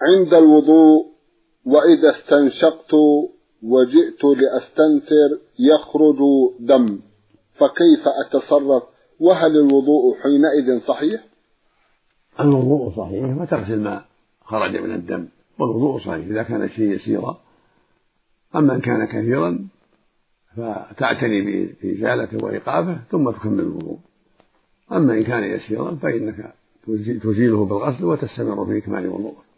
عند الوضوء وإذا استنشقت وجئت لأستنثر يخرج دم، فكيف أتصرف؟ وهل الوضوء حينئذ صحيح؟ الوضوء صحيح وتغسل ما خرج من الدم، والوضوء صحيح إذا كان شيء يسيرا. أما إن كان كثيرا فتعتني بإزالته وإيقافه ثم تكمل الوضوء. أما إن كان يسيرا فإنك تزيله بالغسل وتستمر في إكمال وضوءه.